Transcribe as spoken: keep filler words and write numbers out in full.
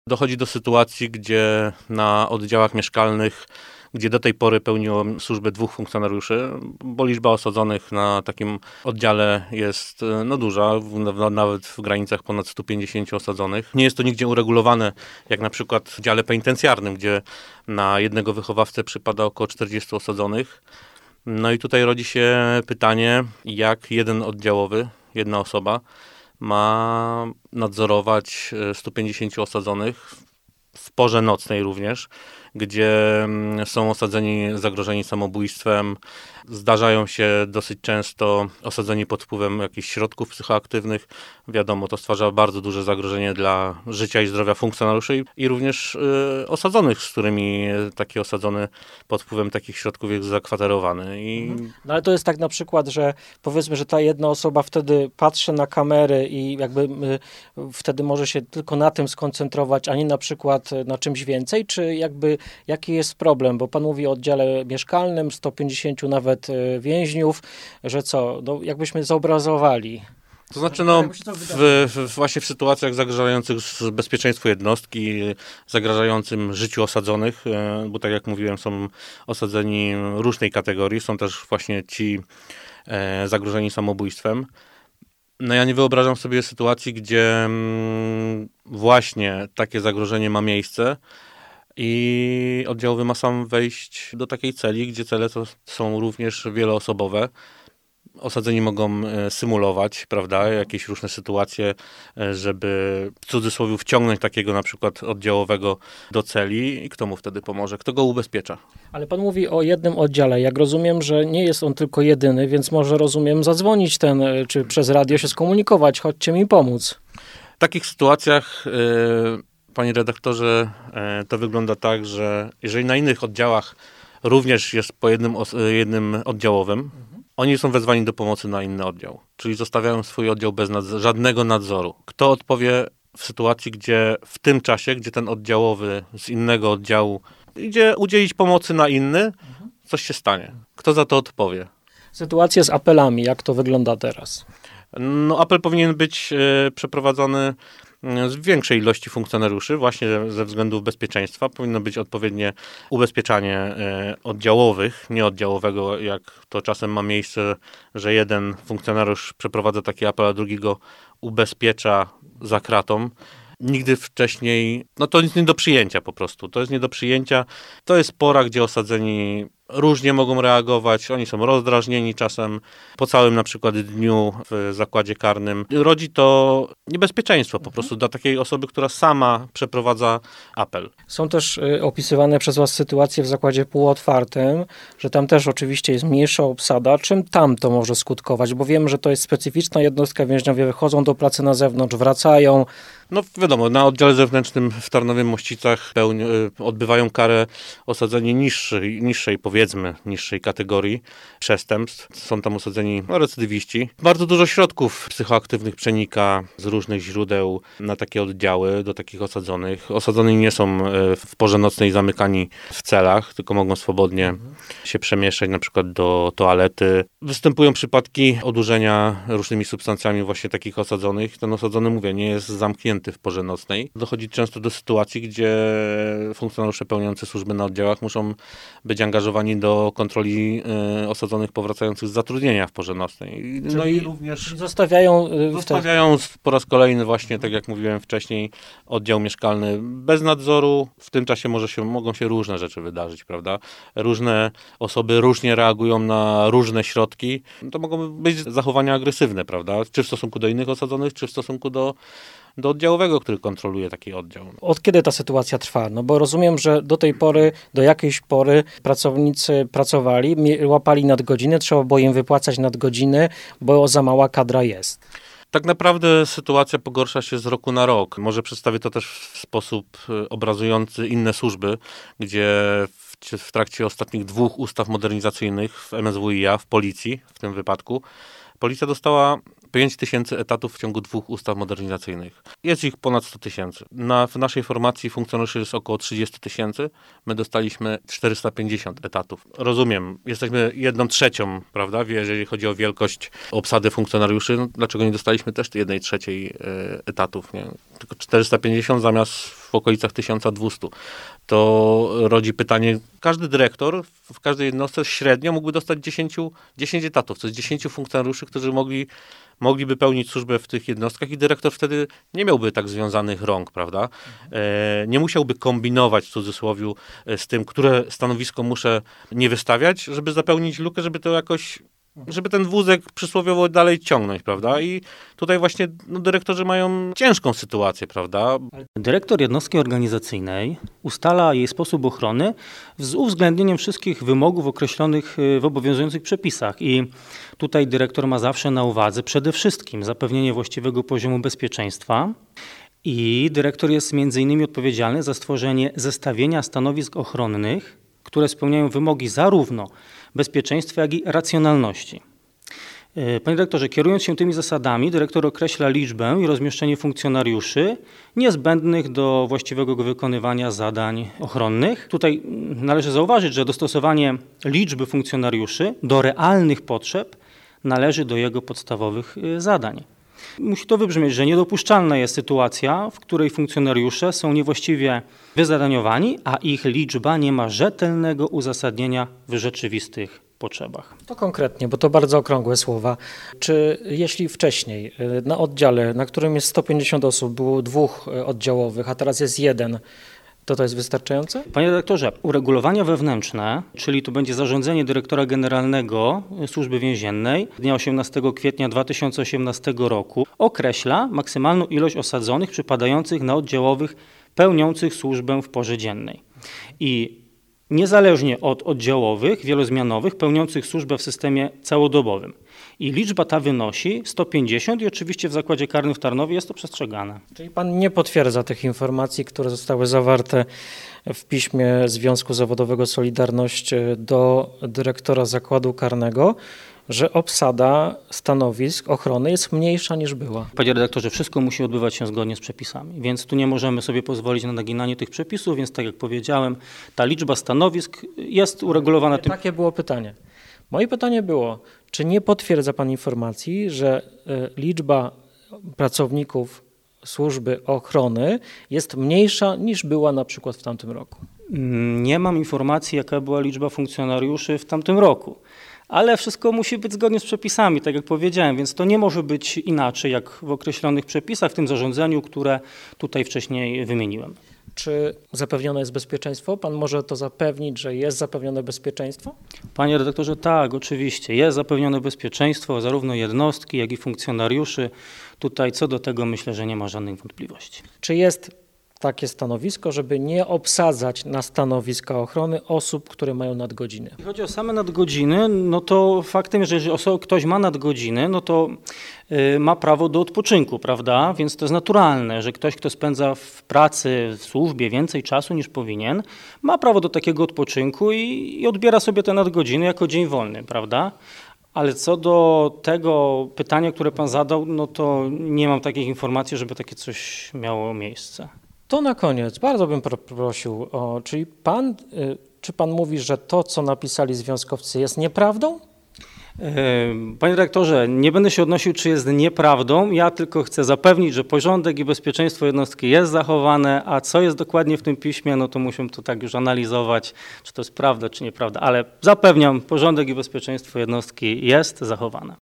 dochodzi do sytuacji, gdzie na oddziałach mieszkalnych, gdzie do tej pory pełniło służbę dwóch funkcjonariuszy, bo liczba osadzonych na takim oddziale jest no, duża, w, nawet w granicach ponad stu pięćdziesięciu osadzonych. Nie jest to nigdzie uregulowane, jak na przykład w dziale penitencjarnym, gdzie na jednego wychowawcę przypada około czterdziestu osadzonych. No i tutaj rodzi się pytanie, jak jeden oddziałowy, jedna osoba ma nadzorować stu pięćdziesięciu osadzonych w porze nocnej również, gdzie są osadzeni zagrożeni samobójstwem. Zdarzają się dosyć często osadzeni pod wpływem jakichś środków psychoaktywnych. Wiadomo, to stwarza bardzo duże zagrożenie dla życia i zdrowia funkcjonariuszy i również y, osadzonych, z którymi taki osadzony pod wpływem takich środków jest zakwaterowany. I... Mhm. No ale to jest tak na przykład, że powiedzmy, że ta jedna osoba wtedy patrzy na kamery i jakby y, wtedy może się tylko na tym skoncentrować, a nie na przykład na czymś więcej, czy jakby jaki jest problem? Bo pan mówi o oddziale mieszkalnym, stu pięćdziesięciu nawet więźniów, że co, no jakbyśmy zobrazowali. To znaczy, no, w, w, właśnie w sytuacjach zagrażających bezpieczeństwu jednostki, zagrażającym życiu osadzonych, bo tak jak mówiłem, są osadzeni różnej kategorii, są też właśnie ci e, zagrożeni samobójstwem. No ja nie wyobrażam sobie sytuacji, gdzie mm, właśnie takie zagrożenie ma miejsce i oddziałowy ma sam wejść do takiej celi, gdzie cele to są również wieloosobowe. Osadzeni mogą symulować, prawda, jakieś różne sytuacje, żeby w cudzysłowie wciągnąć takiego na przykład oddziałowego do celi i kto mu wtedy pomoże, kto go ubezpiecza. Ale pan mówi o jednym oddziale. Jak rozumiem, że nie jest on tylko jedyny, więc może rozumiem zadzwonić ten, czy przez radio się skomunikować, chodźcie mi pomóc. W takich sytuacjach, yy, panie redaktorze, yy, to wygląda tak, że jeżeli na innych oddziałach również jest po jednym, jednym oddziałowym, oni są wezwani do pomocy na inny oddział, czyli zostawiają swój oddział bez nadz- żadnego nadzoru. Kto odpowie w sytuacji, gdzie w tym czasie, gdzie ten oddziałowy z innego oddziału idzie udzielić pomocy na inny, coś się stanie? Kto za to odpowie? Sytuacja z apelami, jak to wygląda teraz? No, apel powinien być e, przeprowadzony z większej ilości funkcjonariuszy, właśnie ze względów bezpieczeństwa. Powinno być odpowiednie ubezpieczanie e, oddziałowych, nie oddziałowego, jak to czasem ma miejsce, że jeden funkcjonariusz przeprowadza taki apel, a drugiego ubezpiecza za kratą. Nigdy wcześniej, no to jest nie do przyjęcia po prostu, to jest nie do przyjęcia. To jest pora, gdzie osadzeni różnie mogą reagować, oni są rozdrażnieni czasem po całym na przykład dniu w zakładzie karnym. Rodzi to niebezpieczeństwo po prostu dla takiej osoby, która sama przeprowadza apel. Są też y, opisywane przez was sytuacje w zakładzie półotwartym, że tam też oczywiście jest mniejsza obsada. Czym tam to może skutkować? Bo wiem, że to jest specyficzna jednostka, więźniowie wychodzą do pracy na zewnątrz, wracają. No wiadomo, na oddziale zewnętrznym w Tarnowie-Mościcach pełni, odbywają karę osadzeni niższej, niższej, powiedzmy, niższej kategorii przestępstw. Są tam osadzeni no, recydywiści. Bardzo dużo środków psychoaktywnych przenika z różnych źródeł na takie oddziały, do takich osadzonych. Osadzeni nie są w porze nocnej zamykani w celach, tylko mogą swobodnie mhm. się przemieszczać na przykład do toalety. Występują przypadki odurzenia różnymi substancjami właśnie takich osadzonych. Ten osadzony, mówię, nie jest zamknięty w porze nocnej. Dochodzi często do sytuacji, gdzie funkcjonariusze pełniący służby na oddziałach muszą być angażowani do kontroli y, osadzonych powracających z zatrudnienia w porze nocnej. No Czyli i również zostawiają, y, zostawiają po raz kolejny właśnie, tak jak mówiłem wcześniej, oddział mieszkalny bez nadzoru. W tym czasie może się, mogą się różne rzeczy wydarzyć, prawda? Różne osoby różnie reagują na różne środki. To mogą być zachowania agresywne, prawda? Czy w stosunku do innych osadzonych, czy w stosunku do do oddziałowego, który kontroluje taki oddział. Od kiedy ta sytuacja trwa? No bo rozumiem, że do tej pory, do jakiejś pory pracownicy pracowali, łapali nadgodziny, trzeba było im wypłacać nadgodziny, bo za mała kadra jest. Tak naprawdę sytuacja pogorsza się z roku na rok. Może przedstawię to też w sposób obrazujący inne służby, gdzie w, w trakcie ostatnich dwóch ustaw modernizacyjnych w M S W i A, w policji w tym wypadku, policja dostała pięć tysięcy etatów w ciągu dwóch ustaw modernizacyjnych. Jest ich ponad sto tysięcy. Na, w naszej formacji funkcjonariuszy jest około trzydzieści tysięcy. My dostaliśmy czterysta pięćdziesiąt etatów. Rozumiem, jesteśmy jedną trzecią, prawda, jeżeli chodzi o wielkość obsady funkcjonariuszy. No, dlaczego nie dostaliśmy też jednej trzeciej e, etatów? Nie? Tylko czterysta pięćdziesiąt zamiast w okolicach tysiąc dwieście. To rodzi pytanie, każdy dyrektor w każdej jednostce średnio mógłby dostać dziesięć, dziesięć etatów, to jest dziesięć funkcjonariuszy, którzy mogli, mogliby pełnić służbę w tych jednostkach i dyrektor wtedy nie miałby tak związanych rąk, prawda? E, nie musiałby kombinować w cudzysłowie z tym, które stanowisko muszę nie wystawiać, żeby zapełnić lukę, żeby to jakoś żeby ten wózek przysłowiowo dalej ciągnąć, prawda? I tutaj właśnie no, dyrektorzy mają ciężką sytuację, prawda? Dyrektor jednostki organizacyjnej ustala jej sposób ochrony z uwzględnieniem wszystkich wymogów określonych w obowiązujących przepisach. I tutaj dyrektor ma zawsze na uwadze przede wszystkim zapewnienie właściwego poziomu bezpieczeństwa. I dyrektor jest między innymi odpowiedzialny za stworzenie zestawienia stanowisk ochronnych, które spełniają wymogi zarówno bezpieczeństwa, jak i racjonalności. Panie dyrektorze, kierując się tymi zasadami, dyrektor określa liczbę i rozmieszczenie funkcjonariuszy niezbędnych do właściwego wykonywania zadań ochronnych. Tutaj należy zauważyć, że dostosowanie liczby funkcjonariuszy do realnych potrzeb należy do jego podstawowych zadań. Musi to wybrzmieć, że niedopuszczalna jest sytuacja, w której funkcjonariusze są niewłaściwie wyzadaniowani, a ich liczba nie ma rzetelnego uzasadnienia w rzeczywistych potrzebach. To konkretnie, bo to bardzo okrągłe słowa. Czy jeśli wcześniej na oddziale, na którym jest sto pięćdziesiąt osób, było dwóch oddziałowych, a teraz jest jeden, to to jest wystarczające? Panie dyrektorze, uregulowania wewnętrzne, czyli to będzie zarządzenie dyrektora generalnego Służby Więziennej dnia osiemnastego kwietnia dwa tysiące osiemnastego roku, określa maksymalną ilość osadzonych przypadających na oddziałowych pełniących służbę w porze dziennej. I niezależnie od oddziałowych, wielozmianowych, pełniących służbę w systemie całodobowym. I liczba ta wynosi sto pięćdziesiąt i oczywiście w Zakładzie Karnym w Tarnowie jest to przestrzegane. Czyli pan nie potwierdza tych informacji, które zostały zawarte w piśmie Związku Zawodowego Solidarność do dyrektora Zakładu Karnego, że obsada stanowisk ochrony jest mniejsza niż była. Panie redaktorze, wszystko musi odbywać się zgodnie z przepisami, więc tu nie możemy sobie pozwolić na naginanie tych przepisów, więc tak jak powiedziałem, ta liczba stanowisk jest uregulowana tym. Takie było pytanie. Moje pytanie było, czy nie potwierdza pan informacji, że liczba pracowników służby ochrony jest mniejsza niż była na przykład w tamtym roku? Nie mam informacji, jaka była liczba funkcjonariuszy w tamtym roku. Ale wszystko musi być zgodnie z przepisami, tak jak powiedziałem, więc to nie może być inaczej jak w określonych przepisach, w tym zarządzeniu, które tutaj wcześniej wymieniłem. Czy zapewnione jest bezpieczeństwo? Pan może to zapewnić, że jest zapewnione bezpieczeństwo? Panie redaktorze, tak, oczywiście. Jest zapewnione bezpieczeństwo zarówno jednostki, jak i funkcjonariuszy. Tutaj co do tego myślę, że nie ma żadnych wątpliwości. Czy jest takie stanowisko, żeby nie obsadzać na stanowiska ochrony osób, które mają nadgodziny? Jeśli chodzi o same nadgodziny, no to faktem, że jeżeli ktoś ma nadgodziny, no to y, ma prawo do odpoczynku, prawda? Więc to jest naturalne, że ktoś, kto spędza w pracy, w służbie więcej czasu niż powinien, ma prawo do takiego odpoczynku i, i odbiera sobie te nadgodziny jako dzień wolny, prawda? Ale co do tego pytania, które pan zadał, no to nie mam takich informacji, żeby takie coś miało miejsce. To na koniec bardzo bym prosił o, czyli pan, czy pan mówi, że to, co napisali związkowcy, jest nieprawdą? Panie dyrektorze, nie będę się odnosił, czy jest nieprawdą. Ja tylko chcę zapewnić, że porządek i bezpieczeństwo jednostki jest zachowane, a co jest dokładnie w tym piśmie, no to musimy to tak już analizować, czy to jest prawda, czy nieprawda. Ale zapewniam, porządek i bezpieczeństwo jednostki jest zachowane.